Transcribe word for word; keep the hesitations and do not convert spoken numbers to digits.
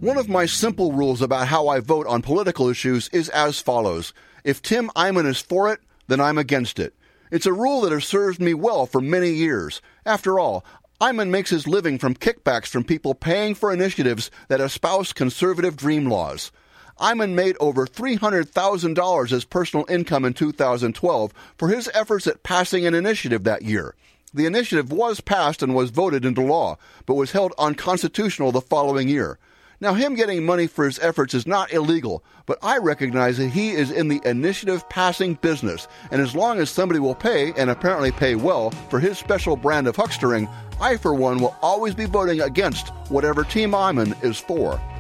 One of my simple rules about how I vote on political issues is as follows. If Tim Eyman is for it, then I'm against it. It's a rule that has served me well for many years. After all, Eyman makes his living from kickbacks from people paying for initiatives that espouse conservative dream laws. Eyman made over three hundred thousand dollars as personal income in two thousand twelve for his efforts at passing an initiative that year. The initiative was passed and was voted into law, but was held unconstitutional the following year. Now, him getting money for his efforts is not illegal, but I recognize that he is in the initiative-passing business, and as long as somebody will pay, and apparently pay well, for his special brand of huckstering, I, for one, will always be voting against whatever Team Eyman is for.